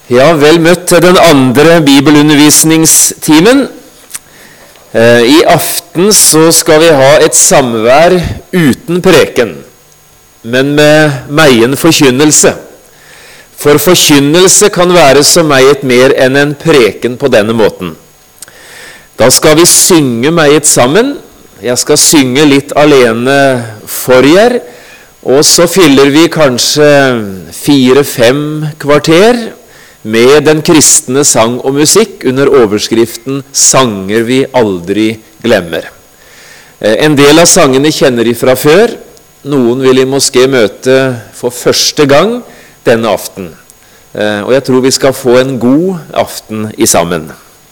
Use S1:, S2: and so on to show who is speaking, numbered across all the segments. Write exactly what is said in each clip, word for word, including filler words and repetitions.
S1: Ja, vel møtt til den andre bibelundervisningstimen. I aften så skal vi ha et samvær uten preken, men med meien forkynnelse. For forkynnelse kan være så meget mer enn en preken på denne måten. Da skal vi synge meget sammen. Jeg skal synge litt alene for jer, og så fyller vi kanskje fire-fem kvarter med den kristne sang og musikk under overskriften «Sanger vi aldri glemmer». En del av sangene kjenner de fra før. Noen vil I måske møte for første gang denne aften. Og jeg tror vi skal få en god aften I sammen.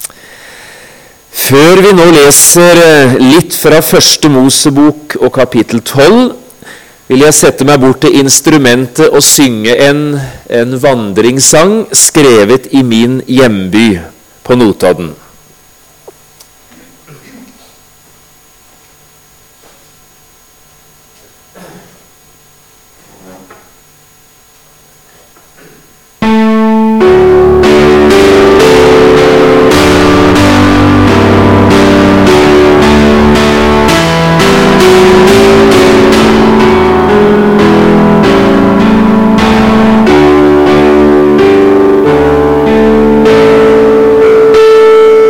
S1: Før vi nå leser litt fra første Mosebok og kapittel tolv, vil jeg sette meg bort til instrumentet og synge en, en vandringssang skrevet I min hjemby på Notodden.
S2: Thank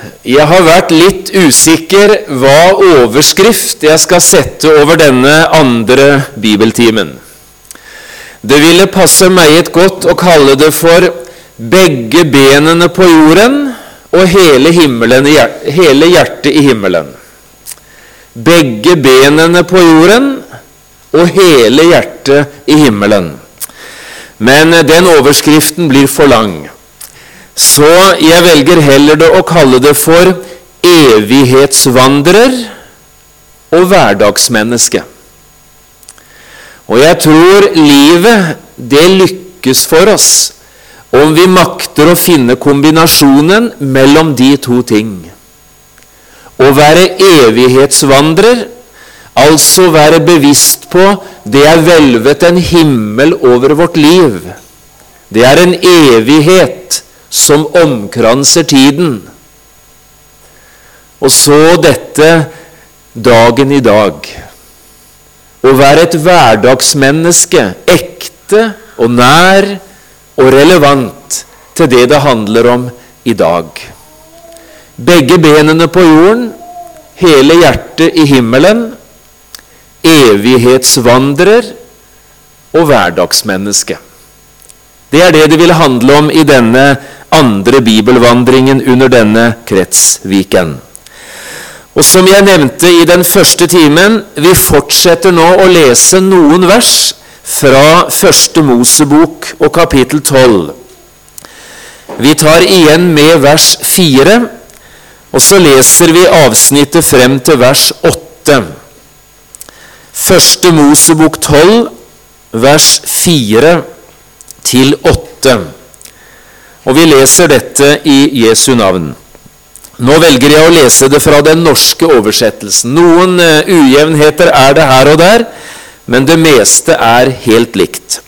S1: Jeg har vært litt usikker hva overskrift jeg skal sette over denne andre bibeltimen. Det ville passe meget godt å kalle det for begge benene på jorden og hele, himmelen, hele hjertet i himmelen. Begge benene på jorden og hele hjertet i himmelen. Men den overskriften blir for lang. Så jeg velger heller det å kalle det for evighetsvandrer og hverdagsmenneske. Og jeg tror livet, det lykkes for oss om vi makter å finne kombinasjonen mellom de to ting. Å være evighetsvandrer, altså være bevisst på det er hvelvet en himmel over vårt liv. Det er en evighet som omkranser tiden. Og så dette dagen i dag. Å være et hverdagsmenneske, ekte og nær og relevant til det det handler om i dag. Begge benene på jorden, hele hjertet i himmelen, evighetsvandrer og hverdagsmenneske. Det er det det vil handle om i denne andre bibelvandringen under denne kretsviken. Og som jeg nevnte i den første timen, vi fortsetter nå å lese noen vers fra første Mosebok og kapittel tolv. Vi tar igjen med vers fire, og så leser vi avsnittet frem til vers åtte. Første Mosebok tolv, vers fire til åtte. Og vi leser dette i Jesu navn. Nå velger jeg å lese det fra den norske oversettelsen. Noen uh, ujevnheter er det her og der, men det meste er helt likt.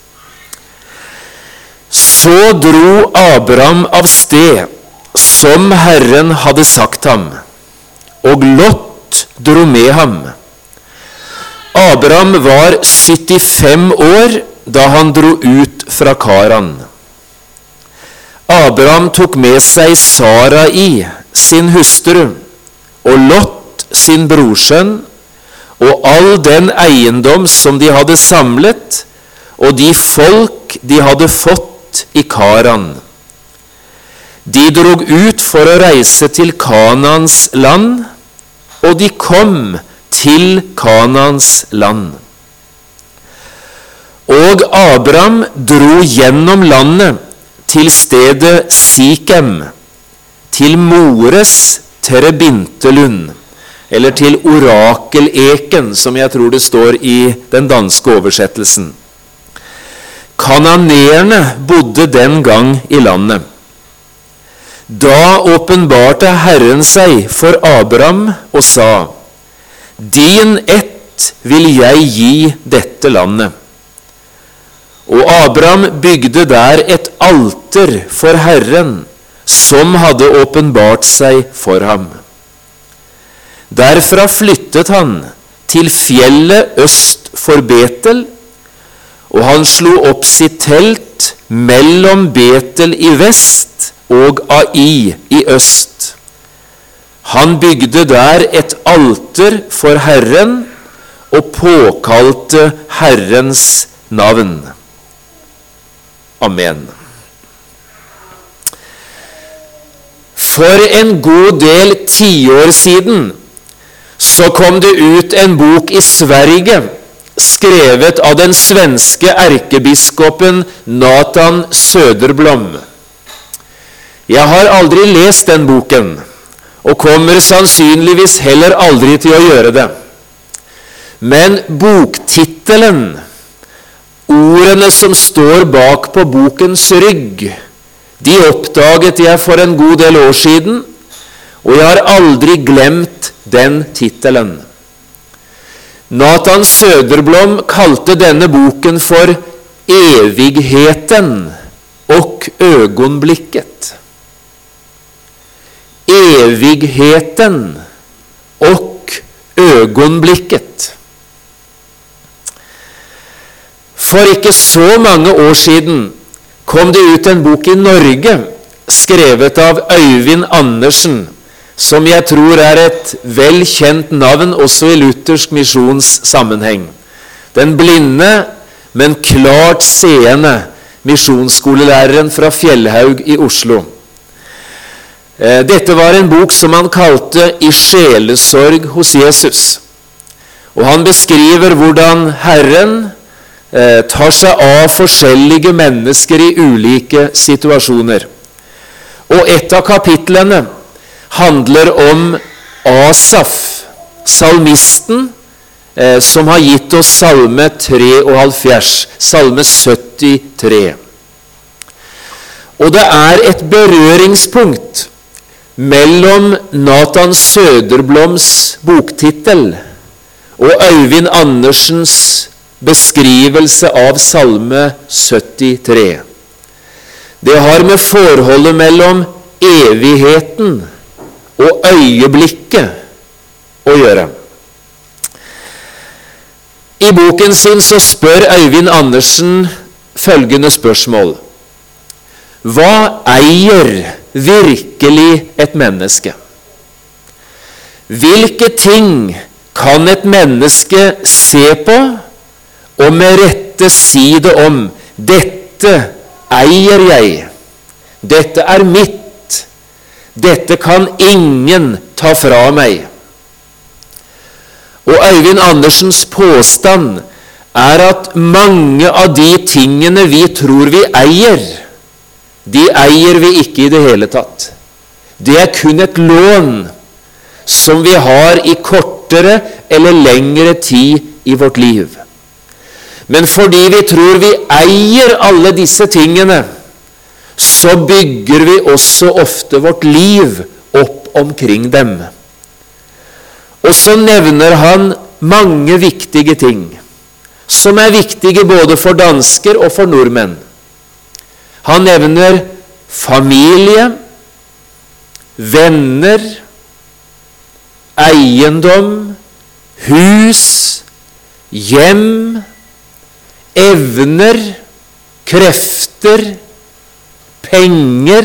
S1: Så dro Abraham av sted, som Herren hadde sagt ham, og Lot dro med ham. Abraham var syttifem år da han dro ut fra Karan. Abraham tok med seg Sarai, sin hustru, og Lot, sin brorsønn, og all den eiendom som de hadde samlet, og de folk de hadde fått i Karan. De drog ut for å reise til Kanans land, og de kom til Kanans land. Og Abraham dro gjennom landet til stedet Sikem, til Mores terebintelund, eller til orakeleken, som jeg tror det står i den danske oversettelsen. Kananeerne bodde den gang i landet. Da åpenbarte Herren seg for Abraham og sa, «Din ett vil jeg gi dette landet.» Og Abraham bygde der et alter for Herren, som hadde åpenbart seg for ham. Derfra flyttet han til fjellet øst for Betel, og han slo opp sitt telt mellom Betel i vest og Ai i øst. Han bygde der et alter for Herren og påkalte Herrens navn. Amen. For en god del tiår siden så kom det ut en bok i Sverige, skrevet av den svenske erkebiskopen Nathan Söderblom. Jeg har aldri lest den boken, og kommer sannsynligvis heller aldri til å gjøre det. Men boktitelen, ordene som står bak på bokens rygg, de oppdaget jeg for en god del år siden, og jeg har aldri glemt den titelen. Nathan Söderblom kalte denne boken for Evigheten og ögonblicket. Evigheten och ögonblicket. For ikke så mange år siden kom det ut en bok i Norge, skrevet av Øyvind Andersen, som jeg tror er et vel kjent navn også i luthersk misjonssammenheng. Den blinde, men klart seende misjonsskolelæreren fra Fjellhaug i Oslo. Dette var en bok som han kalte «I sjelesorg hos Jesus». Og han beskriver hvordan Herren eh, tar seg av forskjellige mennesker i ulike situasjoner. Og et av kapitlene handler om Asaf, salmisten, eh, som har gitt oss salme treoghalvfjerds, salme syttitre. Og det er et berøringspunkt mellom Nathan Söderbloms boktittel og Øyvind Andersens beskrivelse av salme syttitre. Det har med forholdet mellom evigheten og øyeblikket å gjøre. I boken sin så spør Øyvind Andersen følgende spørsmål: Hva eier virkelig et menneske? Hvilke ting kan et menneske se på og med rette si det om? Dette eier jeg. Dette er mitt. Dette kan ingen ta fra meg. Og Øyvind Andersens påstand er at mange av de tingene vi tror vi eier, de eier vi ikke i det hele tatt. Det er kun et lån som vi har i kortere eller lengre tid i vårt liv. Men fordi vi tror vi eier alle disse tingene, så bygger vi også ofte vårt liv opp omkring dem. Og så nevner han mange viktige ting, som er viktige både for dansker og for nordmenn. Han nevner familie, venner, eiendom, hus, hjem, evner, krefter, penger.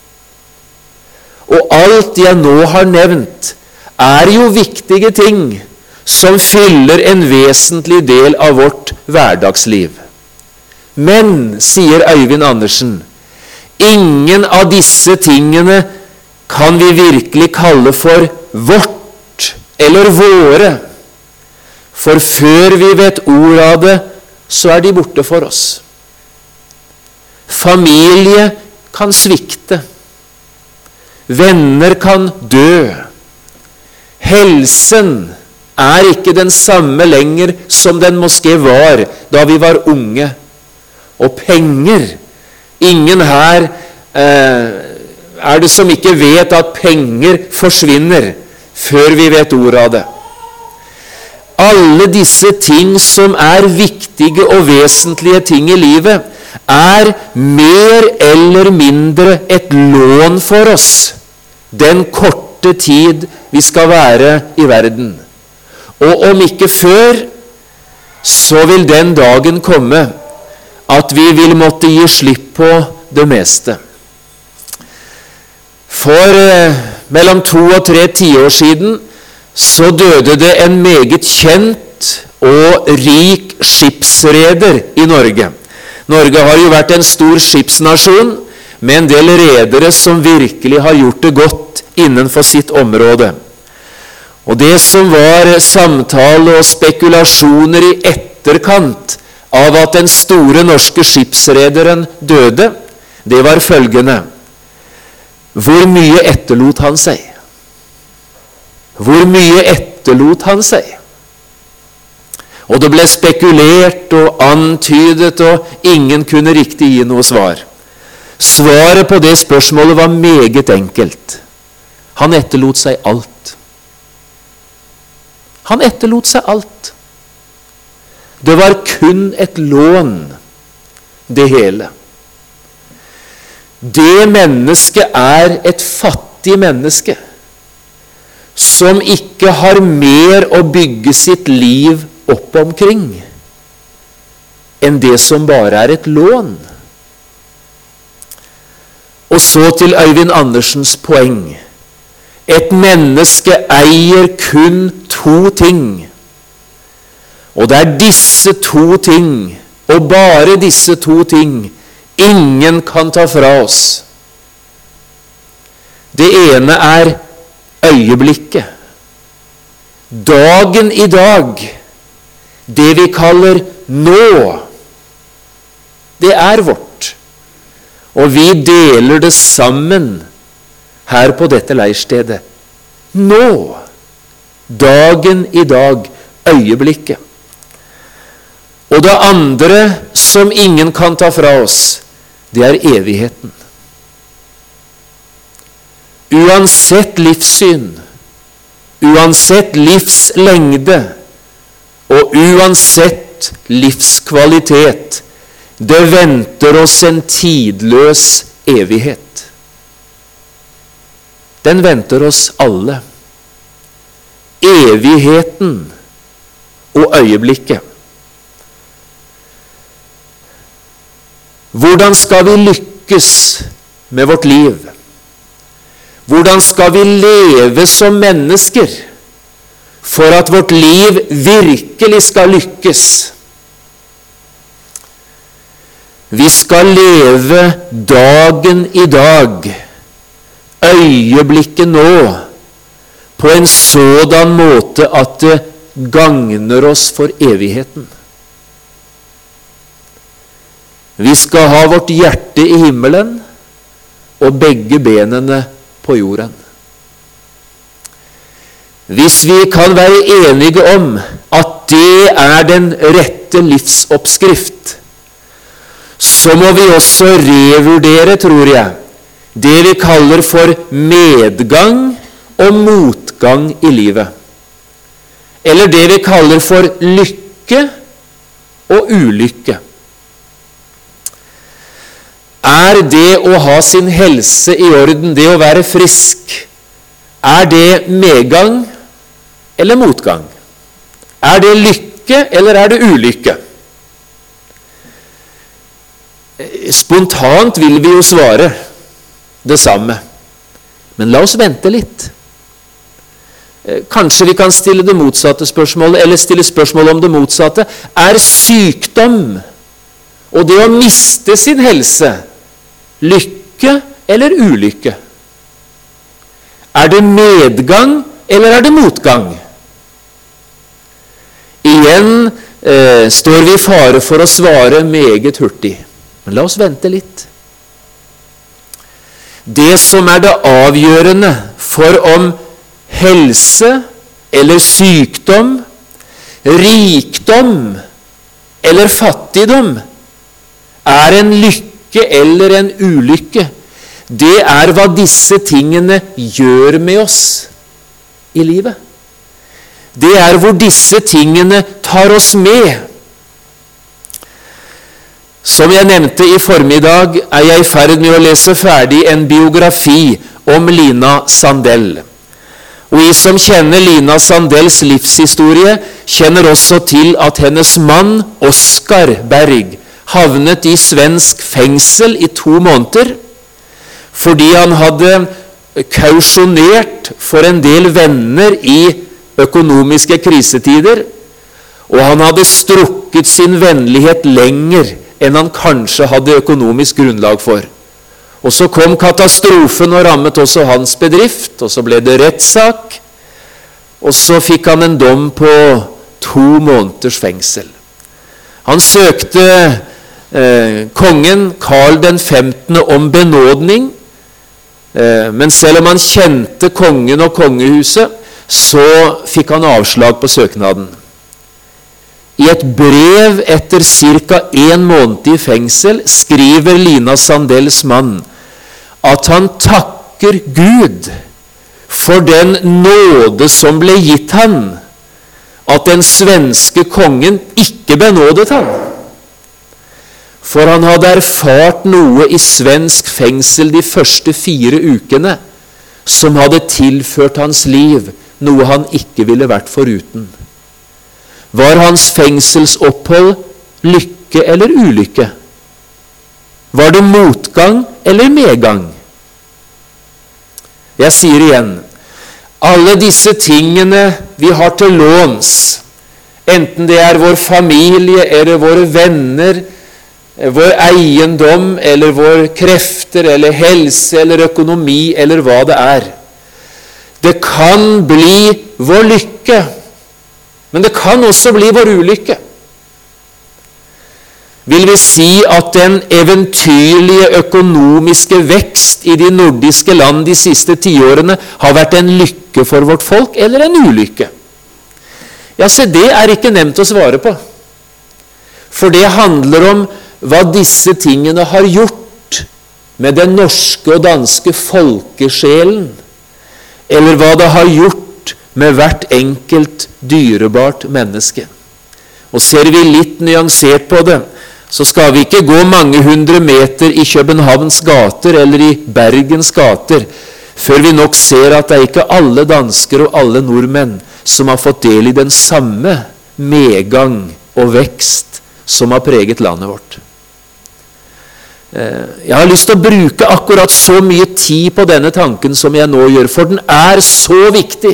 S1: Og alt jeg nå har nevnt, er jo viktige ting som fyller en vesentlig del av vårt hverdagsliv. Men, sier Øyvind Andersen, ingen av disse tingene kan vi virkelig kalle for vårt eller våre. For før vi vet ord av det, så er de borte for oss. Familie kan svikte. Venner kan dø. Helsen er ikke den samme lenger som den måske var da vi var unge. Og penger. Ingen her eh, er det som ikke vet at penger forsvinner før vi vet ordet av det. Alle disse ting som er viktige og vesentlige ting i livet, er mer eller mindre et lån for oss den korte tid vi skal være i verden. Og om ikke før, så vil den dagen komme at vi vil måtte gi slipp på det meste. For eh, mellom to og tre tiår siden så døde det en meget kjent og rik skipsreder i Norge. Norge har jo vært en stor skipsnasjon med en del redere som virkelig har gjort det godt innenfor sitt område. Og det som var samtale og spekulasjoner i etterkant av at den store norske skipsrederen døde, det var følgende: hvor mye etterlot han seg? Hvor mye etterlot han seg? Og det ble spekulert og antydet, og ingen kunne riktig gi noe svar. Svaret på det spørsmålet var meget enkelt. Han etterlot seg alt. Han etterlot seg alt. Det var kun et lån, det hele. Det mennesket er et fattig menneske, som ikke har mer å bygge sitt liv opp omkring enn det som bare er et lån. Og så til Øyvind Andersens poeng. Et menneske eier kun to ting. Og det er disse to ting, og bare disse to ting, ingen kan ta fra oss. Det ene er øyeblikket. Dagen i dag, det vi kaller nå, det er vårt. Og vi deler det sammen her på dette leirstedet. Nå, dagen i dag, øyeblikket. Og det andre som ingen kan ta fra oss, det er evigheten. Uansett livssyn, uansett livslengde og uansett livskvalitet, det venter oss en tidløs evighet. Den venter oss alle. Evigheten og øyeblikket. Hvordan skal vi lykkes med vårt liv? Hvordan skal vi leve som mennesker for at vårt liv virkelig skal lykkes? Vi skal leve dagen i dag, øyeblikket nå, på en sådan måte at det gagner oss for evigheten. Vi skal ha vårt hjerte i himmelen og begge benene på jorden. Hvis vi kan være enige om at det er den rette livsoppskrift, så må vi også revurdere, tror jeg, det vi kaller for medgang og motgang i livet. Eller det vi kaller for lykke og ulykke. Er det å ha sin helse i orden, det å være frisk, er det medgang eller motgang? Er det lykke eller er det ulykke? Spontant vil vi jo svare det samme. Men la oss vente litt. Kanskje vi kan stille det motsatte spørsmålet, eller stille spørsmål om det motsatte. Er sykdom og det å miste sin helse lykke eller ulykke? Er det medgang eller er det motgang? Igjen eh, står vi i fare for å svare meget hurtig. Men la oss vente litt. Det som er det avgjørende for om helse eller sykdom, rikdom eller fattigdom er en lykke eller en ulykke, det er hva disse tingene gjør med oss i livet. Det er hvor disse tingene tar oss med. Som jeg nevnte i formiddag, er jeg i ferd med å lese ferdig en biografi om Lina Sandell. Og vi som kjenner Lina Sandells livshistorie, kjenner også til at hennes mann, Oskar Berg, havnet i svensk fengsel i to måneder, fordi han hadde kausjonert for en del venner i økonomiske krisetider, og han hadde strukket sin vennlighet lenger enn han kanskje hadde økonomisk grunnlag for. Og så kom katastrofen og rammet også hans bedrift, og så ble det rettssak, og så fikk han en dom på to måneders fengsel. Han søkte eh, kongen Karl den femtende om benådning, eh, men selv om han kjente kongen og kongehuset, så fikk han avslag på søknaden. I et brev etter cirka en måned i fengsel skriver Lina Sandells mann at han takker Gud for den nåde som ble gitt han, at den svenske kongen ikke benådet han. For han hadde erfart noe i svensk fengsel de første fire ukene som hadde tilført hans liv noe han ikke ville vært foruten. Var hans fengselsopphold lykke eller ulykke? Var det motgang eller medgang? Jeg sier igjen, Alle disse tingene vi har til låns, enten det er vår familie eller våre venner, vår eiendom eller vår krefter eller helse eller økonomi eller hva det er. Det kan bli vår lykke, men det kan også bli vår ulykke. Vil vi si at den eventyrlige økonomiske vekst i de nordiske land de siste tiårene har vært en lykke for vårt folk, eller en ulykke? Ja, se, det er ikke nevnt å svare på. For det handler om hva disse tingene har gjort med den norske og danske folkesjelen, eller hva det har gjort med hvert enkelt dyrebart menneske. Og ser vi litt nyansert på det, så skal vi ikke gå mange hundre meter i Københavns gater eller i Bergens gater før vi nok ser at det er ikke alle dansker og alle nordmenn som har fått del i den samme medgang og vekst som har preget landet vårt. Jeg har lyst til å bruke akkurat så mye tid på denne tanken som jeg nå gjør, for den er så viktig.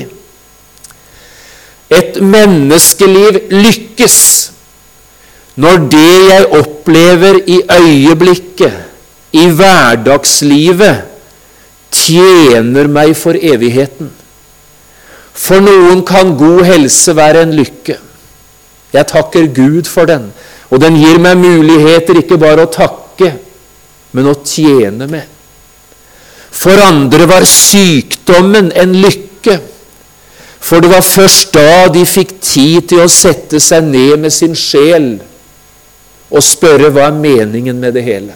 S1: Et menneskeliv lykkes når det jeg opplever i øyeblikket, i hverdagslivet, tjener meg for evigheten. For noen kan god helse være en lykke. Jeg takker Gud for den, og den gir meg muligheter ikke bare å takke, men å tjene med. For andre var sykdommen en lykke, for det var først da de fikk tid til å sette seg ned med sin sjel og spørre hva er meningen med det hele.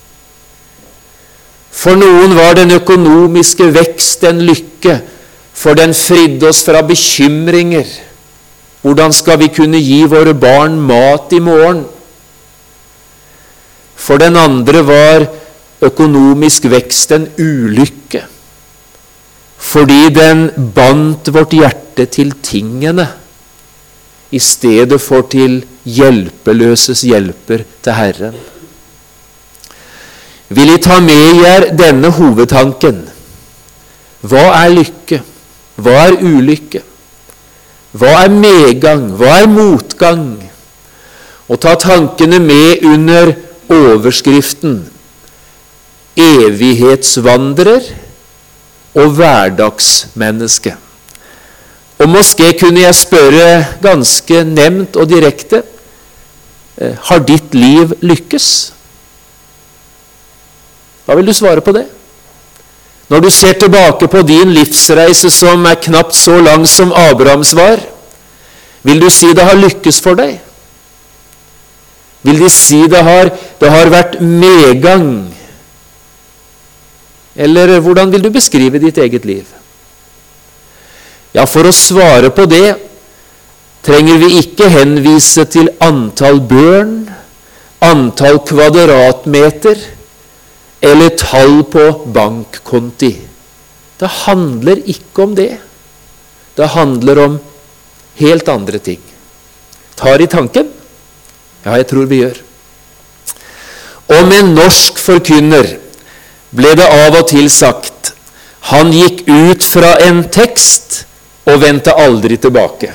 S1: For noen var den økonomiske vekst en lykke, for den fridde oss fra bekymringer. Hvordan skal vi kunne gi våre barn mat i morgen? For den andre var økonomisk vekst en ulykke, fordi den bandt vårt hjerte til tingene, i stedet for til hjelpeløses hjelper til Herren. Vil jeg ta med jer denne hovedtanken? Hva er lykke? Hva er ulykke? Hva er medgang? Hva er motgang? Og ta tankene med under overskriften evighetsvandrer og hverdagsmenneske. Og måske kunne jeg spørre ganske nevnt og direkte, har ditt liv lykkes? Hva vil du svare på det? Når du ser tilbake på din livsreise som er knapt så lang som Abrahams var, vil du si det har lykkes for deg? Vil de si det har, det har vært medgang? Eller hvordan vil du beskrive ditt eget liv? Ja, for å svare på det trenger vi ikke henvise til antall børn, antall kvadratmeter eller tall på bankkonti. Det handler ikke om det. Det handler om helt andre ting. Tar i tanken? Ja, jeg tror vi gjør. Om en norsk forkynner ble det av og til sagt, han gikk ut fra en tekst og vendte aldri tilbake.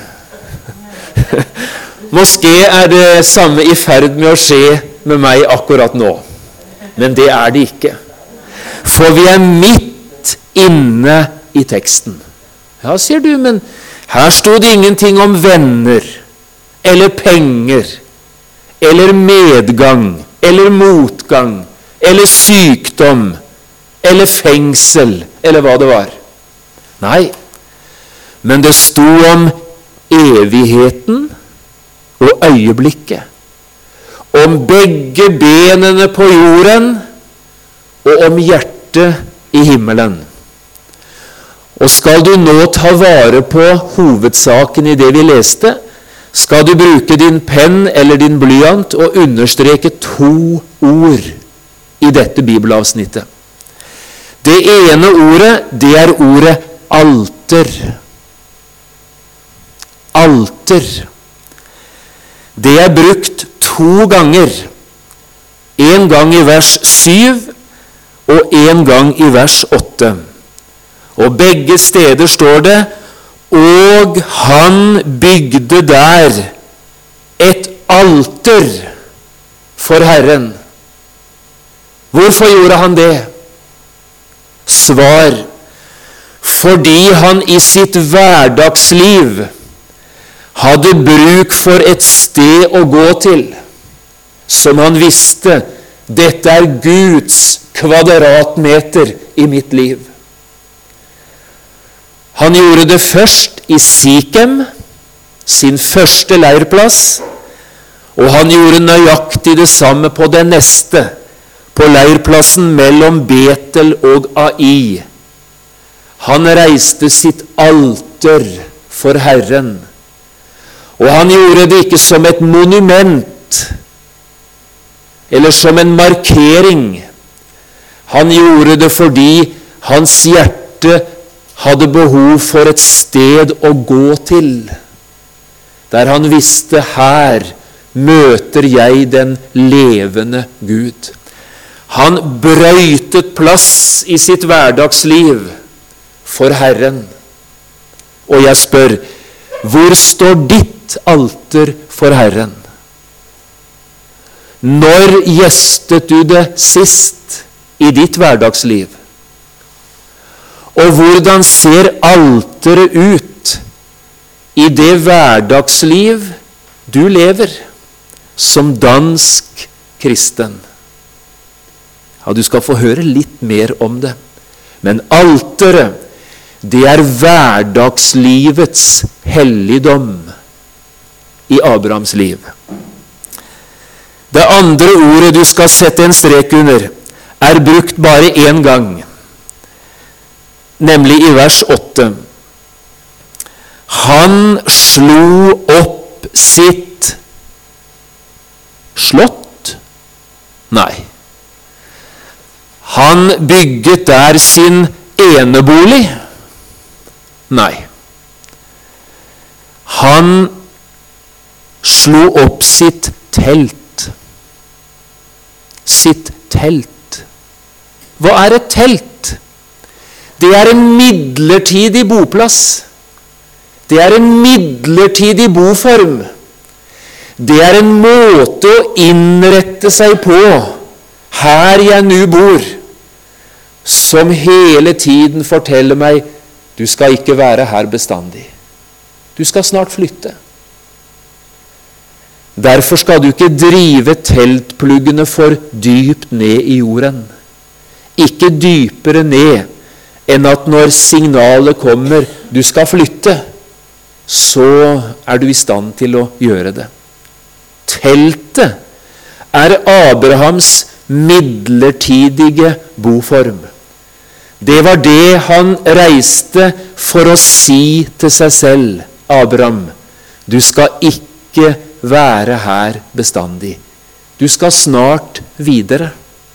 S1: Måske er det samme i ferd med å skje med meg akkurat nå. Men det er det ikke. For vi er midt inne i teksten. Ja, sier du, men her stod det ingenting om venner, eller penger, eller medgang, eller motgang, eller sykdom, eller fengsel, eller hva det var. Nei, men det stod om evigheten og øyeblikket. Om begge benene på jorden og om hjertet i himmelen. Og skal du nå ta vare på hovedsaken i det vi leste, skal du bruke din penn eller din blyant og understreke to ord i dette bibelavsnittet. Det ene ordet, det er ordet alter. Alter. Det er brukt to ganger. En gang i vers syv og en gang i vers åtte. Og begge steder står det, og han bygde der et alter for Herren. Hvorfor gjorde han det? Svar: fordi han i sitt hverdagsliv hadde bruk for et sted å gå til, som han visste, dette er Guds kvadratmeter i mitt liv. Han gjorde det først i Sikem, sin første leirplass, og han gjorde nøyaktig det samme på den neste, på leirplassen mellom Betel og Ai. Han reiste sitt alter for Herren, og han gjorde det ikke som et monument, eller som en markering. Han gjorde det fordi hans hjerte hadde behov for et sted å gå til, der han visste, her møter jeg den levende Gud. Han brøytet plass i sitt hverdagsliv for Herren. Og jeg spør, hvor står ditt alter for Herren? Når gjestet du det sist i ditt hverdagsliv? Og hvordan ser alteret ut i det hverdagsliv du lever som dansk kristen? Ja, du skal få høre litt mer om det. Men alteret, det er hverdagslivets helligdom i Abrahams liv. Det andre ordet du skal sette en strek under, er brukt bare én gang, nemlig i vers åtte. Han slo opp sitt slott? Nei. Han bygget der sin enebolig? Nei. Han slo opp sitt telt. Sitt telt. Hva er et telt? Det er en midlertidig boplass. Det er en midlertidig boform. Det er en måte å innrette seg på, her jeg nå bor, som hele tiden forteller meg, du skal ikke være her bestandig. Du skal snart flytte. Derfor skal du ikke drive teltpluggene for dypt ned i jorden. Ikke dypere ned enn at når signalet kommer, du skal flytte, så er du i stand til å gjøre det. Teltet er Abrahams midlertidige boform. Det var det han reiste for å si til seg selv, Abraham, du skal ikke være her bestandig. Du skal snart videre.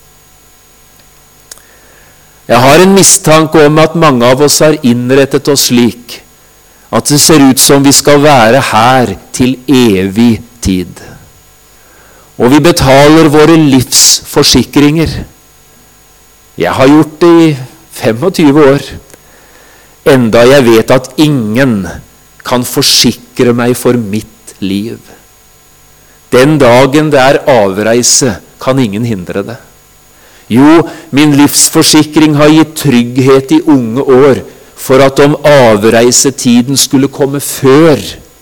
S1: Jeg har en mistanke om at mange av oss har innrettet oss slik at det ser ut som vi skal være her til evig tid. Og vi betaler våre livsforsikringer. Jeg har gjort det i femogtyve år, enda jeg vet at ingen kan forsikre meg for mitt liv. Den dagen det er avreise, kan ingen hindre det. Jo, min livsforsikring har gitt trygghet i unge år, for at om avreisetiden skulle komme før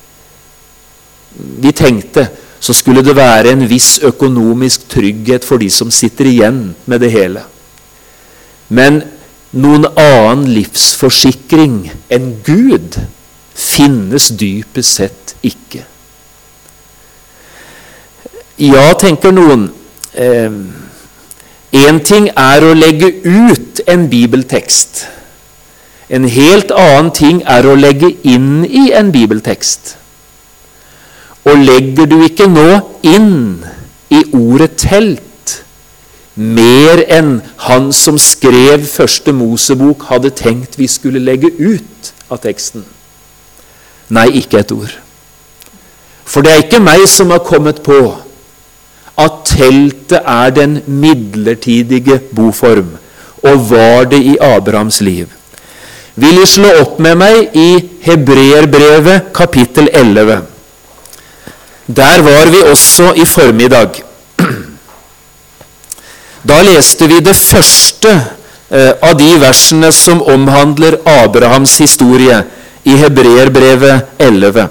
S1: vi tenkte, så skulle det være en viss økonomisk trygghet for de som sitter igjen med det hele. Men noen annen livsforsikring enn Gud finnes dypest sett ikke. Ja, tenker noen, eh, en ting er å legge ut en bibeltekst. En helt annen ting er å legge inn i en bibeltekst. Og legger du ikke nå inn i ordet telt mer enn han som skrev første Mosebok hadde tenkt vi skulle legge ut av teksten? Nei, ikke et ord. For det er ikke meg som har kommet på at teltet er den midlertidige boform, og var det i Abrahams liv. vil jeg slå opp med meg i Hebreerbrevet kapittel elleve. Der var vi også i formiddag. Da leste vi det første av de versene som omhandler Abrahams historie i Hebreerbrevet elleve.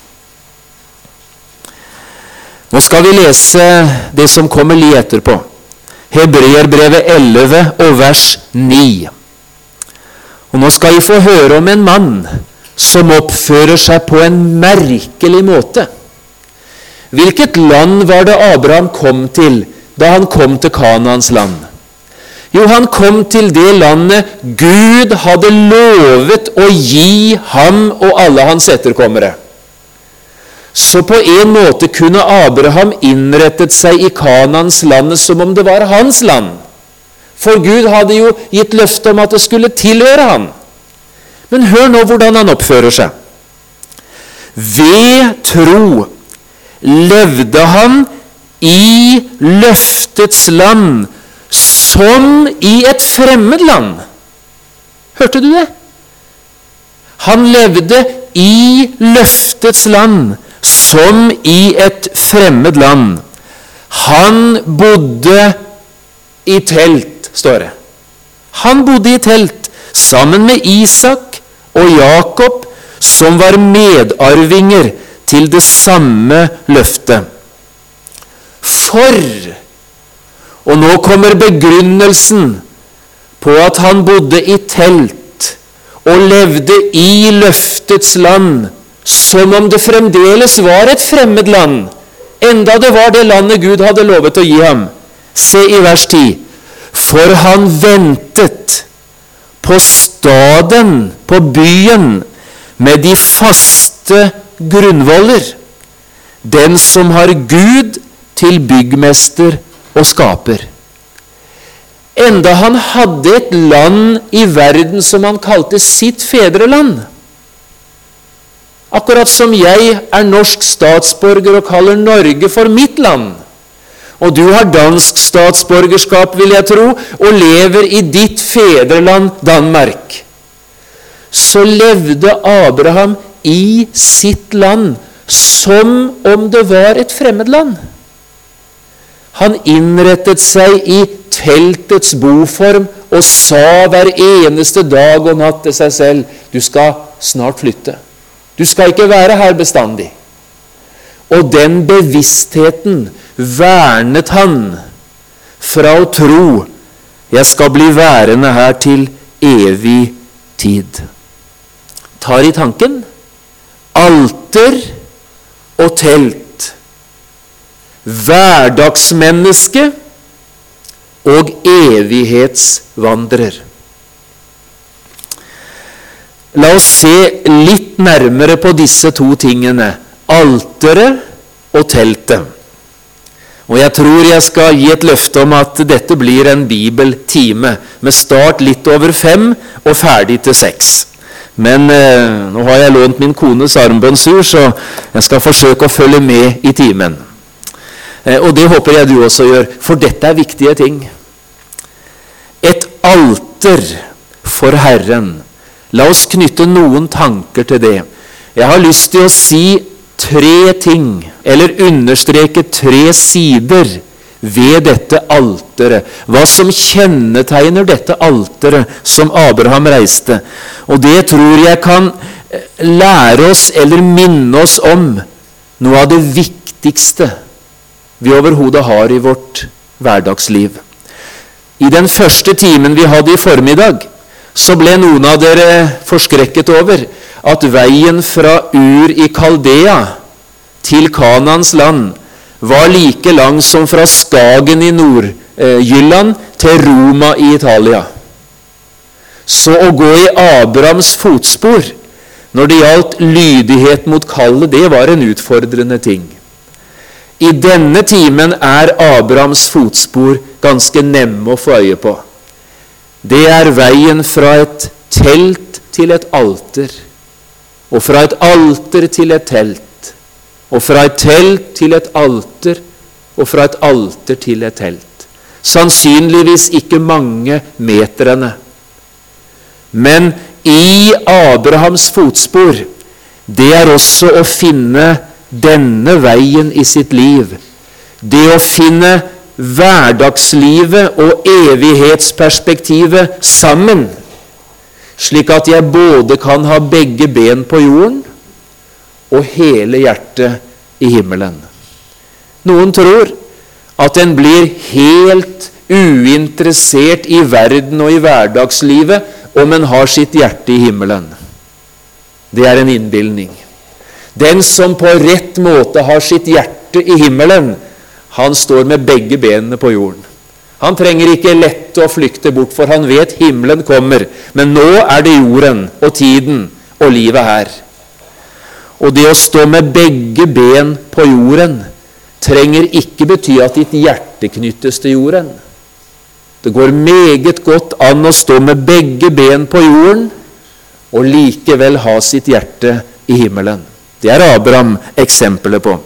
S1: Nå skal vi lese det som kommer litt etterpå. Hebreerbrevet elleve og vers ni. Og nå skal vi få høre om en mann som oppfører seg på en merkelig måte. Hvilket land var det Abraham kom til da han kom til Kanaans land? Jo, han kom til det landet Gud hadde lovet å gi ham og alle hans etterkommere. Så på en måte kunne Abraham innrettet seg i Kanaans land som om det var hans land. For Gud hadde jo gitt løfte om at det skulle tilhøre ham. Men hør nå hvordan han oppfører seg. Ved tro levde han i løftets land som i et fremmed land. Hørte du det? Han levde i løftets land som i et fremmed land. Han bodde i telt, står det. Han bodde i telt sammen med Isak og Jakob, som var medarvinger til det samme løftet. For, og nå kommer begrunnelsen på at han bodde i telt og levde i løftets land, som om det fremdeles var et fremmed land, enda det var det landet Gud hadde lovet å gi ham. Se i vers ti. For han ventet på staden, på byen, med de faste grunnvoller, den som har Gud til byggmester og skaper. Enda han hadde et land i verden som han kalte sitt fedreland. Akkurat som jeg er norsk statsborger og kaller Norge for mitt land. Og du har dansk statsborgerskap, vil jeg tro, og lever i ditt fedreland Danmark. Så levde Abraham i sitt land som om det var et fremmed land. Han innrettet seg i teltets boform og sa hver eneste dag og natt til seg selv, du skal snart flytte. Du skal ikke være her bestandig. Og den bevisstheten vernet han fra å tro, jeg skal bli værende her til evig tid. Tar i tanken, alter og telt, hverdagsmenneske og evighetsvandrer. La oss se litt nærmere på disse to tingene, alteret og teltet. Og jeg tror jeg skal gi et løfte om at dette blir en bibeltime, med start litt over fem og ferdig til seks. Men eh, nå har jeg lånt min kones armbåndsur, så jeg skal forsøke å følge med i timen. Eh, og det håper jeg du også gjør, for dette er viktige ting. Et alter for Herren. La oss knytte noen tanker til det. Jeg har lyst til å si tre ting, eller understreke tre sider ved dette alteret. Hva som kjennetegner dette alteret som Abraham reiste. Og det tror jeg kan lære oss, eller minne oss om, noe av det viktigste vi overhodet har i vårt hverdagsliv. I den første timen vi hadde i formiddag, så ble noen av dere forskrekket over at veien fra Ur i Kaldea til Kanaans land var like lang som fra Skagen i Nord-Jylland til Roma i Italia. Så å gå i Abrahams fotspor når det gjaldt lydighet mot kallet, det var en utfordrende ting. I denne timen er Abrahams fotspor ganske nemme å få øye på. Det er veien fra et telt til et alter, og fra et alter til et telt, og fra et telt til et alter, og fra et alter til et telt. Sannsynligvis ikke mange meterne. Men i Abrahams fotspor, det er også å finne denne veien i sitt liv. Det å finne hverdagslivet og evighetsperspektivet sammen, slik at jeg både kan ha begge ben på jorden og hele hjertet i himmelen. Noen tror at en blir helt uinteressert i verden og i hverdagslivet om en har sitt hjerte i himmelen. Det er en innbildning. Den som på rett måte har sitt hjerte i himmelen, han står med begge benene på jorden. Han trenger ikke lette og flykte bort, for han vet himmelen kommer. Men nå er det jorden og tiden og livet her. Og det å stå med begge ben på jorden trenger ikke bety at ditt hjerte knyttes til jorden. Det går meget godt an å stå med begge ben på jorden og likevel ha sitt hjerte i himmelen. Det er Abraham eksempler på.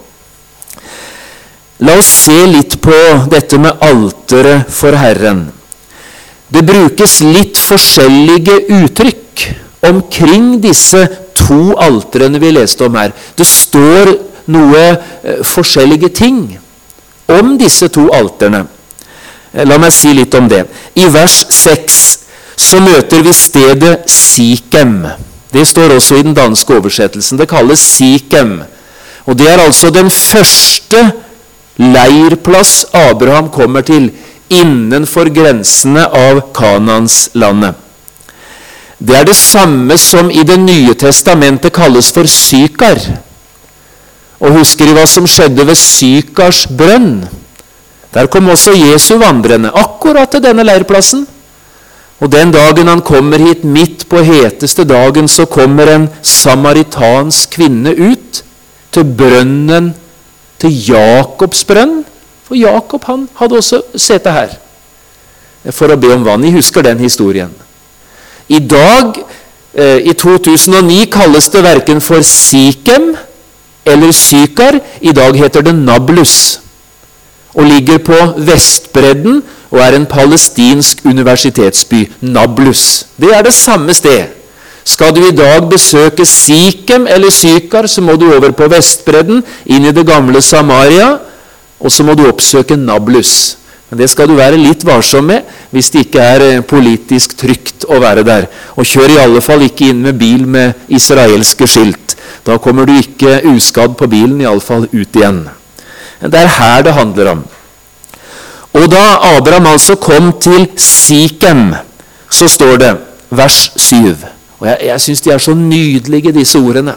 S1: La oss se litt på dette med alteret for Herren. Det brukes litt forskjellige uttrykk omkring disse to alterene vi leste om her. Det står noe eh, forskjellige ting om disse to alterene. La meg si litt om det. I vers seks så møter vi stedet Sikem. Det står også i den danske oversettelsen. Det kalles Sikem. Og det er altså den første leirplass Abraham kommer til innenfor grensene av Kananslandet. Det er det samme som i Det nye testamentet kalles for Sykar. Og husker I hva som skjedde ved Sykars brønn? Der kom også Jesu vandrende, akkurat til denne leirplassen. Og den dagen han kommer hit, midt på heteste dagen, så kommer en samaritansk kvinne ut til brønnen, til Jakobs brønn. For Jakob, han hadde også sete her, for å be om vann. I husker den historien. I dag, eh, i to tusen og ni, kalles det hverken for Sikem eller Sykar. I dag heter det Nablus, og ligger på Vestbredden og er en palestinsk universitetsby. Nablus. Det er det samme sted. Skal du i dag besøke Sikem eller Sykar, så må du over på Vestbredden, inn i det gamle Samaria, og så må du oppsøke Nablus. Men det skal du være litt varsom med, hvis det ikke er politisk trygt å være der. Og kjør i alle fall ikke inn med bil med israelske skilt. Da kommer du ikke uskadd på bilen, i alle fall ut igjen. Det er her det handler om. Og da Abraham altså kom til Sikem, så står det, vers syv, og jeg, jeg synes de er så nydelige, disse ordene.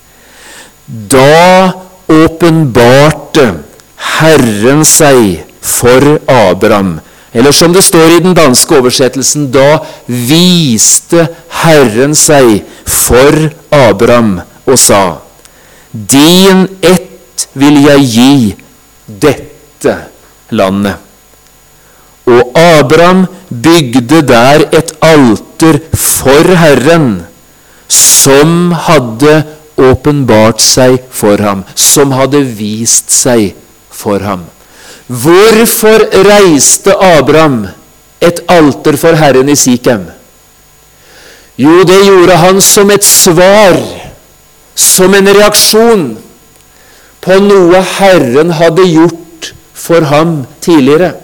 S1: Da åpenbarte Herren seg for Abraham, eller som det står i den danske oversettelsen, da viste Herren seg for Abraham og sa, din ett vil jeg gi dette landet. Og Abraham bygde der et alter for Herren, som hadde åpenbart seg for ham, som hadde vist seg for ham. Hvorfor reiste Abraham et alter for Herren i Sikem? Jo, det gjorde han som et svar, som en reaksjon på noe Herren hadde gjort for ham tidligere.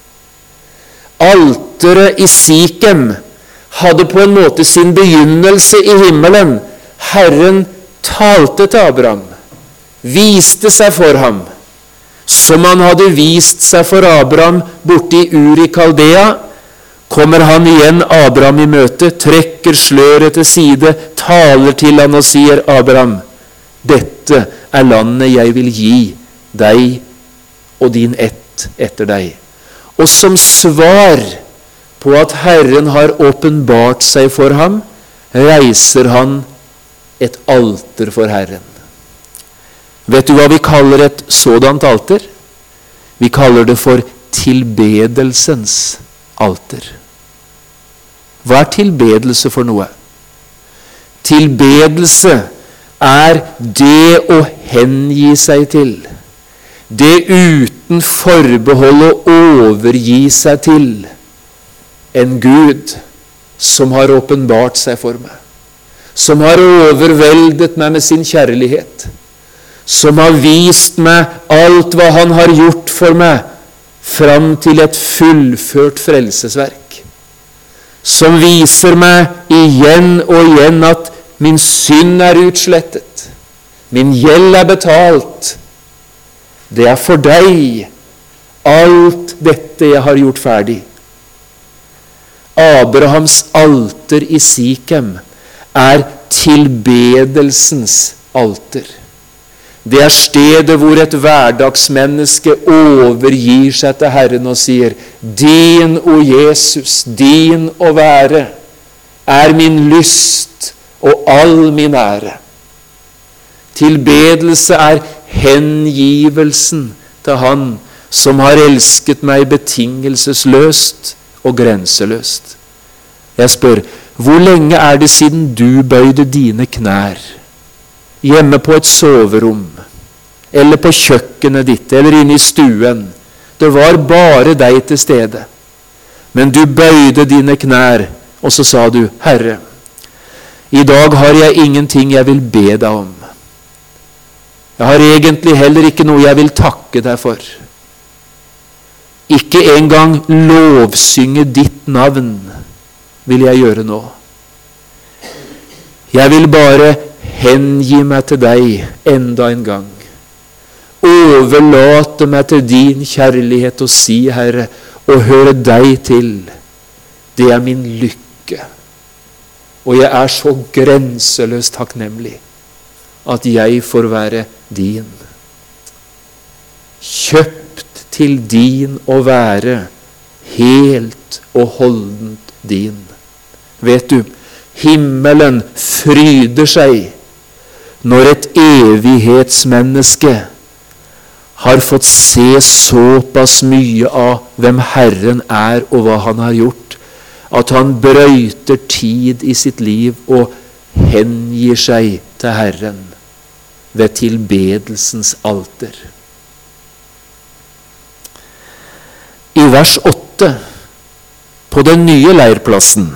S1: Alteret i Sikem hadde på en måte sin begynnelse i himmelen. Herren talte til Abraham, viste seg for ham, som han hadde vist seg for Abraham borte i Ur i Kaldea. Kommer han igjen Abraham i møte, trekker sløret til side, taler til han og sier, Abraham, dette er landet jeg vil gi deg og din ett etter deg. Og som svar på at Herren har åpenbart seg for ham, reiser han et alter for Herren. Vet du hva vi kaller et sådant alter? Vi kaller det for tilbedelsens alter. Hva er tilbedelse for noe? Tilbedelse er det å hengi seg til. Det uten forbehold å overgi seg til en Gud som har åpenbart seg for meg, som har overveldet meg med sin kjærlighet, som har vist meg alt hva han har gjort for meg, fram til et fullført frelsesverk, som viser meg igjen og igjen at min synd er utslettet, min gjeld er betalt. Det er for deg alt dette jeg har gjort ferdig. Abrahams alter i Sikem er tilbedelsens alter. Det er stedet hvor et hverdagsmenneske overgir seg til Herren og sier, din, o Jesus, din å være, er min lyst og all min ære. Tilbedelse er hengivelsen til Han som har elsket meg betingelsesløst og grenseløst. Jeg spør, hvor lenge er det siden du bøyde dine knær? Hjemme på et soverom, eller på kjøkkenet ditt, eller inne i stuen. Det var bare deg til stede. Men du bøyde dine knær, og så sa du, Herre, i dag har jeg ingenting jeg vil be deg om. Jeg har egentlig heller ikke noe jeg vil takke deg for. Ikke engang lovsynge ditt navn vil jeg gjøre nå. Jeg vil bare hengi meg til deg enda en gang. Overlate meg til din kjærlighet og si, Herre, og høre deg til. Det er min lykke. Og jeg er så grenseløst takknemlig at jeg får være din. Kjøpt til din å være, helt og holdent din. Vet du, himmelen fryder seg når et evighetsmenneske har fått se såpass mye av hvem Herren er og hva han har gjort, at han brøyter tid i sitt liv og hengir seg til Herren ved tilbedelsens alter. I vers åtte, på den nye leirplassen,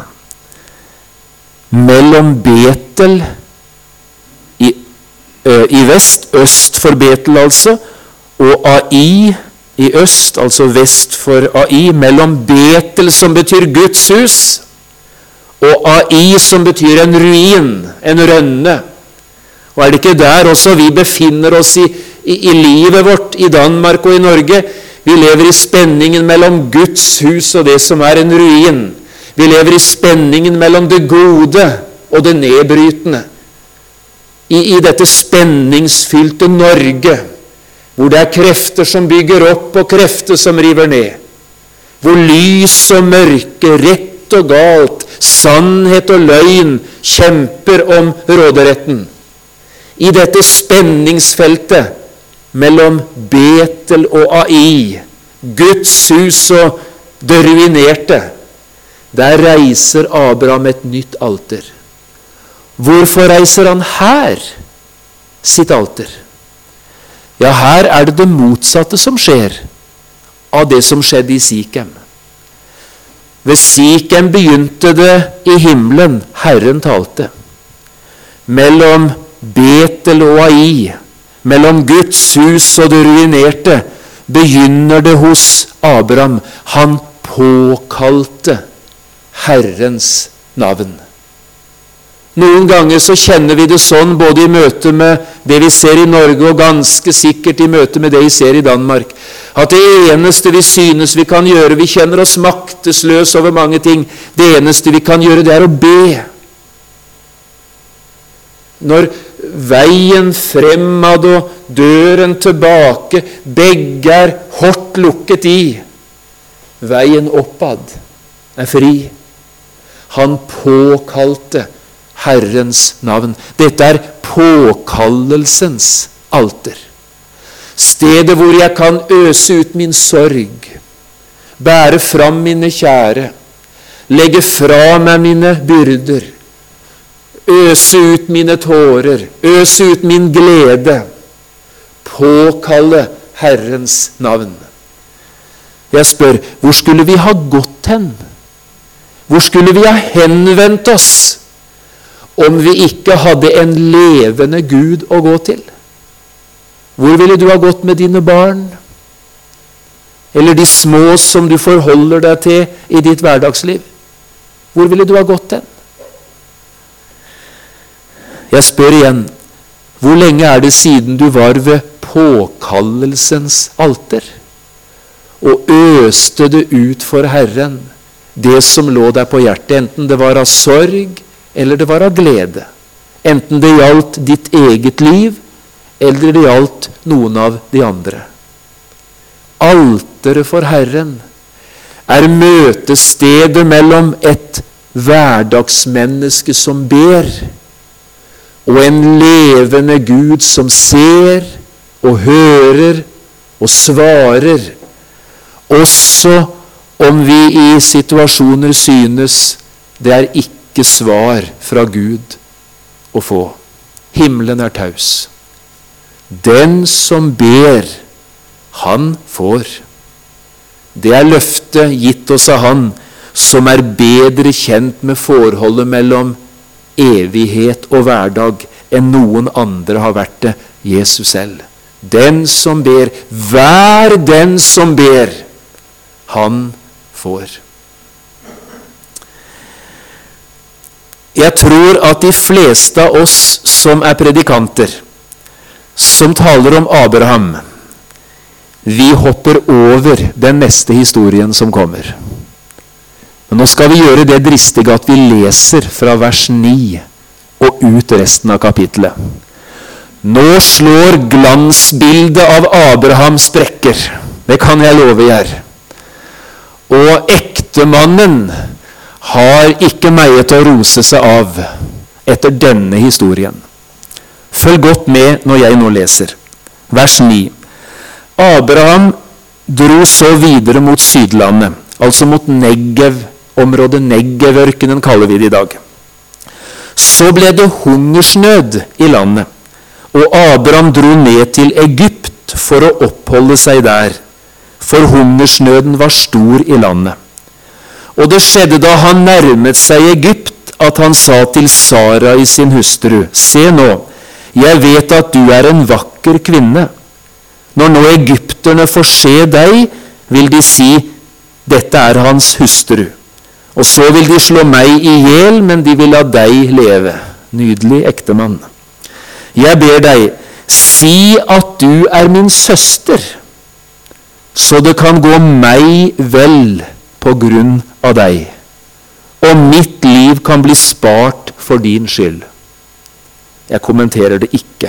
S1: mellom Betel i, ø, i vest, øst for Betel altså, og Ai i øst, altså vest for Ai, mellom Betel som betyr Guds hus, og Ai som betyr en ruin, en rønne. Og er det ikke der også vi befinner oss i, i, i livet vårt, i Danmark og i Norge? Vi lever i spenningen mellom Guds hus og det som er en ruin. Vi lever i spenningen mellom det gode og det nedbrytende. I, i dette spenningsfylte Norge, hvor det er krefter som bygger opp og krefter som river ned. Hvor lys og mørke, rett og galt, sannhet og løgn kjemper om råderetten. I dette spenningsfeltet mellom Betel og Ai, Guds hus og det ruinerte, der reiser Abraham et nytt alter. Hvorfor reiser han her sitt alter? Ja, her er det det motsatte som skjer av det som skjedde i Sikem. Ved Sikem begynte det i himmelen, Herren talte. Mellom Betel og Ai, mellom Guds hus og det ruinerte, begynner det hos Abraham. Han påkalte Herrens navn. Noen ganger så kjenner vi det sånn, både i møte med det vi ser i Norge, og ganske sikkert i møte med det vi ser i Danmark, at det eneste vi synes vi kan gjøre, vi kjenner oss maktesløs over mange ting, det eneste vi kan gjøre, det er å be. Når veien fremad og døren tilbake, begge er hårdt lukket i, veien oppad er fri. Han påkalte Herrens navn. Dette er påkallelsens alter. Stedet hvor jeg kan øse ut min sorg, bære fram mine kjære, legge fra meg mine byrder, øse ut mine tårer, øse ut min glede, påkalle Herrens navn. Jeg spør, hvor skulle vi ha gått hen? Hvor skulle vi ha henvendt oss om vi ikke hadde en levende Gud å gå til? Hvor ville du ha gått med dine barn? Eller de små som du forholder deg til i ditt hverdagsliv? Hvor ville du ha gått hen? Jeg spør igjen, hvor lenge er det siden du var ved påkallelsens alter og øste det ut for Herren, det som lå der på hjertet, enten det var av sorg eller det var av glede, enten det gjaldt ditt eget liv eller det gjaldt noen av de andre. Alteret for Herren er møtestedet mellom et hverdagsmenneske som ber, og en levende Gud som ser og hører og svarer, også om vi i situasjoner synes det er ikke svar fra Gud å få. Himmelen er taus. Den som ber, han får. Det er løftet gitt oss av Han som er bedre kjent med forholdet mellom evighet og hverdag enn noen andre har vært det, Jesus selv. Den som ber, hver den som ber, han får. Jeg tror at de fleste av oss som er predikanter, som taler om Abraham, vi hopper over den neste historien som kommer. Men nå skal vi gjøre det dristige at vi leser fra vers ni og ut resten av kapitlet. Nå slår glansbildet av Abraham sprekker. Det kan jeg love jer. Og ektemannen har ikke meget å rose seg av etter denne historien. Følg godt med når jeg nå leser. Vers ni. Abraham dro så videre mot Sydlandet, altså mot Negev, området Negev-ørkenen kaller vi det i dag. Så ble det hungersnød i landet, og Abraham dro ned til Egypt for å oppholde seg der, for hungersnøden var stor i landet. Og det skjedde da han nærmet seg Egypt, at han sa til Sarai sin hustru, se nå, jeg vet at du er en vakker kvinne. Når nå egypterne får se deg, vil de si, dette er hans hustru. Og så vil de slå meg i hjel, men de vil la deg leve. Nydelig ektemann. Jeg ber deg, si at du er min søster, så det kan gå meg vel på grunn av deg, og mitt liv kan bli spart for din skyld. Jeg kommenterer det ikke.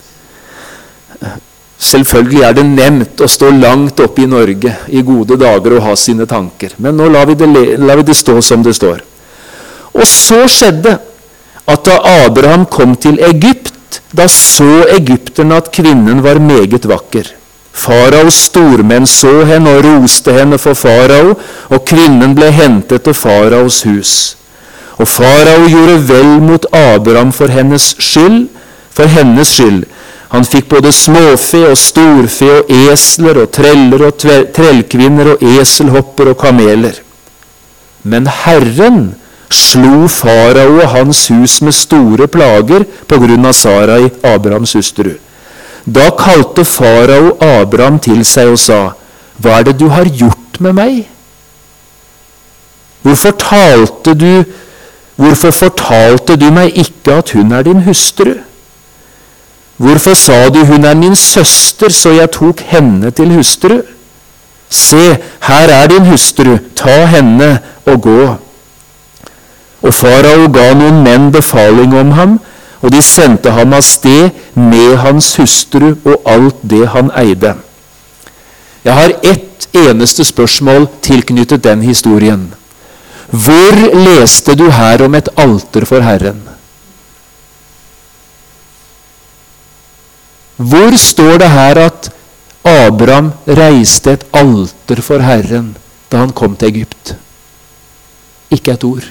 S1: Selvfølgelig er det nevnt å stå langt oppe i Norge i gode dager og ha sine tanker. Men nå lar vi det, lar vi det stå som det står. Og så skjedde at da Abraham kom til Egypt, da så egypterne at kvinnen var meget vakker. Faraos stormenn så henne og roste henne for farao, og kvinnen ble hentet til faraos hus. Og farao gjorde vel mot Abraham for hennes skyld, for hennes skyld. Han fikk både småfe og storfe og esler og treller og trellkvinner og eselhopper og kameler. Men Herren slo farao og hans hus med store plager på grunn av Sarai, Abrahams hustru. Da kalte farao Abraham til seg og sa, hva er det du har gjort med meg? Hvorfor talte du, hvorfor fortalte du meg ikke at hun er din hustru? Hvorfor sa du hun er min søster, så jeg tok henne til hustru? Se, her er din hustru, ta henne og gå. Og farao ga noen menn befaling om ham, og de sendte ham av sted med hans hustru og alt det han eide. Jeg har ett eneste spørsmål tilknyttet den historien. Hvor leste du her om et alter for Herren? Hvor står det her at Abraham reiste et alter for Herren da han kom til Egypt? Ikke et ord.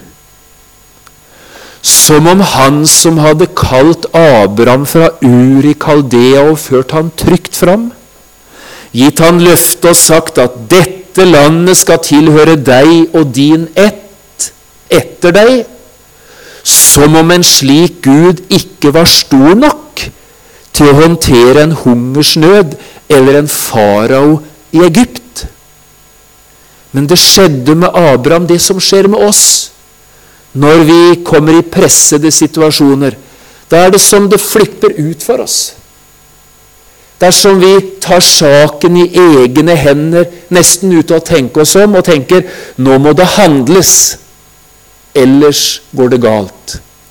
S1: Som om han som hadde kalt Abraham fra Ur i Kaldea og ført han trygt fram, gitt han løfte og sagt at dette landet skal tilhøre deg og din ett, etter deg, som om en slik Gud ikke var stor nok til å håndtere en hungersnød eller en farao i Egypt. Men det skjedde med Abraham det som skjer med oss når vi kommer i pressede situasjoner. Da er det som det flipper ut for oss. Dersom vi tar saken i egne hender, nesten ute å tenke oss om, og tenker, nå må det handles, ellers går det galt.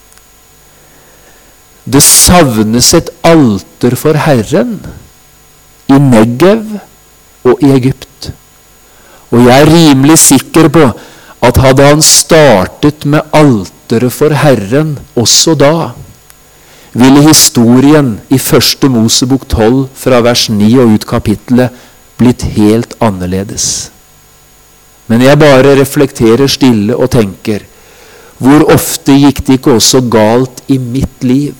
S1: Det savnes et alter for Herren i Negev og i Egypt. Og jeg er rimelig sikker på at hadde han startet med alteret for Herren også da, ville historien i første Mosebok tolv fra vers ni og ut kapittelet blitt helt annerledes. Men jeg bare reflekterer stille og tenker, hvor ofte gikk det ikke også galt i mitt liv?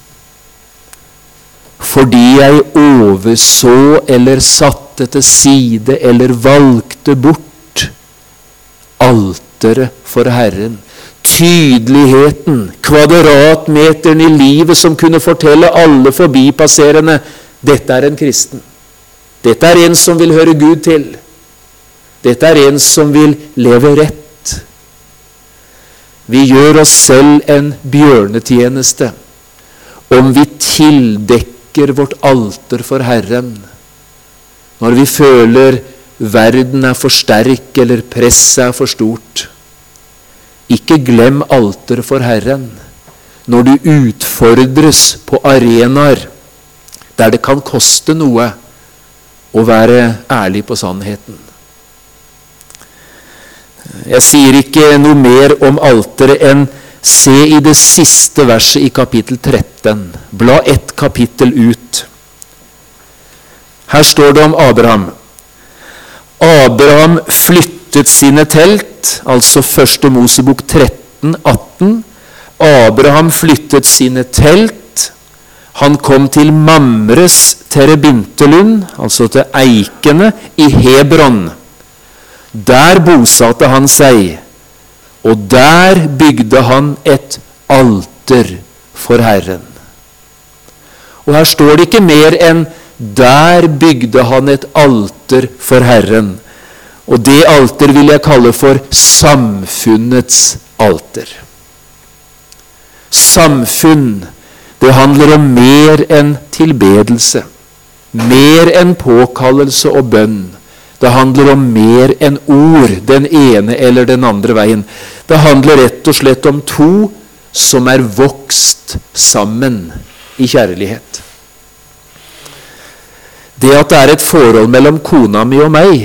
S1: Fordi jeg overså eller satte til side eller valgte bort alteret for Herren. Tydeligheten, kvadratmeteren i livet som kunne fortelle alle forbipasserende, dette er en kristen. Dette er en som vil høre Gud til. Dette er en som vil leve rett. Vi gjør oss selv en bjørnetjeneste om vi tildekker vårt alter for Herren når vi føler verden er for sterk eller presset er for stort. Ikke glem alteret for Herren når du utfordres på arenaer der det kan koste noe å være ærlig på sannheten. Jeg sier ikke noe mer om alteret enn se i det siste verset i kapittel tretten. Bla ett kapittel ut. Her står det om Abraham. Abraham flyttet sine telt, altså første Mosebok tretten atten. Abraham flyttet sine telt. Han kom til Mamres terebintelund, altså til eikene, i Hebron. Der bosatte han seg, og der bygde han et alter for Herren. Og her står det ikke mer enn der bygde han et alter for Herren. Og det alter vil jeg kalle for samfunnets alter. Samfunn, det handler om mer enn tilbedelse, mer enn påkallelse og bønn. Det handler om mer enn ord, den ene eller den andre veien. Det handler rett og slett om to som er vokst sammen i kjærlighet. Det at det er et forhold mellom kona mi og meg,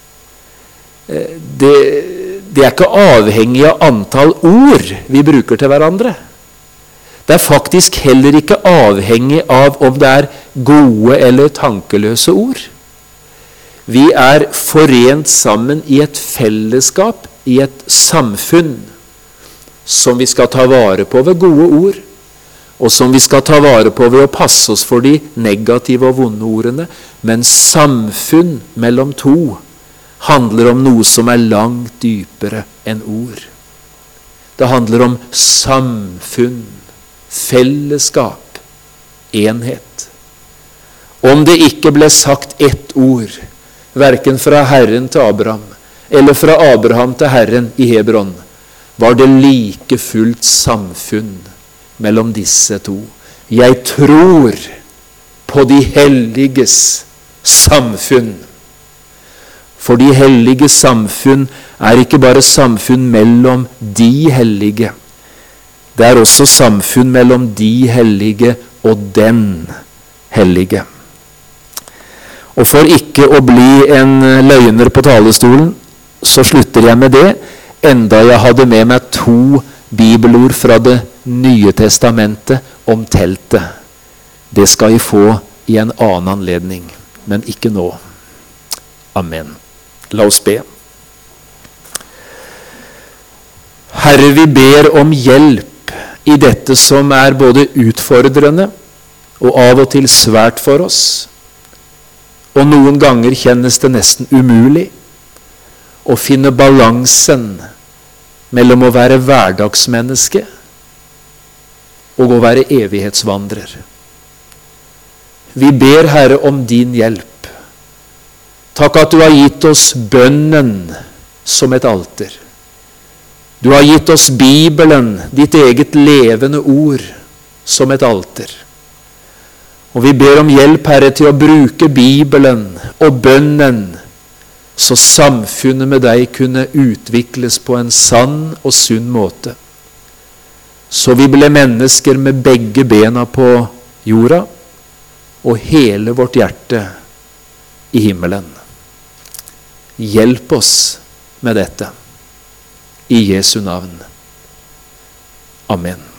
S1: det, det er ikke avhengig av antall ord vi bruker til hverandre. Det er faktisk heller ikke avhengig av om det er gode eller tankeløse ord. Vi er forent sammen i et fellesskap, i et samfunn, som vi skal ta vare på ved gode ord, og som vi skal ta vare på ved å passe oss for de negative og vonde ordene. Men samfunn mellom to handler om noe som er langt dypere enn ord. Det handler om samfunn, fellesskap, enhet. Om det ikke ble sagt ett ord, hverken fra Herren til Abraham, eller fra Abraham til Herren i Hebron, var det like fullt samfunn mellom disse to. Jeg tror på de helliges samfunn. For de hellige samfunn er ikke bare samfunn mellom de hellige. Det er også samfunn mellom de hellige og den hellige. Og for ikke å bli en løgner på talerstolen, så slutter jeg med det, enda jeg hadde med meg to bibelord fra det Nye testamentet om teltet. Det skal jeg få i en annen anledning, men ikke nå. Amen. La oss be. Herre, vi ber om hjelp i dette som er både utfordrende og av og til svært for oss. Og noen ganger kjennes det nesten umulig å finne balansen mellom å være hverdagsmenneske og å være evighetsvandrer. Vi ber, Herre, om din hjelp. Takk at du har gitt oss bønnen som et alter. Du har gitt oss Bibelen, ditt eget levende ord, som et alter. Og vi ber om hjelp, Herre, til å bruke Bibelen og bønnen, så samfunnet med deg kunne utvikles på en sann og sunn måte. Så vi ble mennesker med begge bena på jorda, og hele vårt hjerte i himmelen. Hjelp oss med dette. I Jesu navn. Amen.